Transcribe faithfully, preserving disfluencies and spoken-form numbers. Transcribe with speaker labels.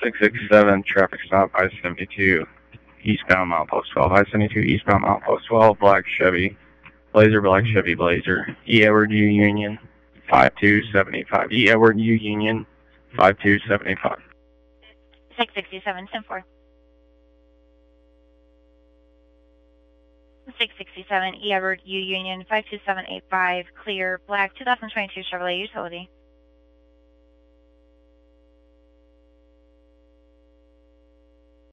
Speaker 1: six six seven, traffic stop, I seventy-two, eastbound Milepost twelve, I seventy-two, eastbound Milepost twelve, black Chevy, Blazer, black Chevy Blazer, E. Edward U Union, five two seven eight five, E. Edward U Union, five two seven eight five.
Speaker 2: six sixty-seven, ten four. six sixty-seven, E. Edward U Union, five two seven eight five, clear, black two thousand twenty-two Chevrolet Utility.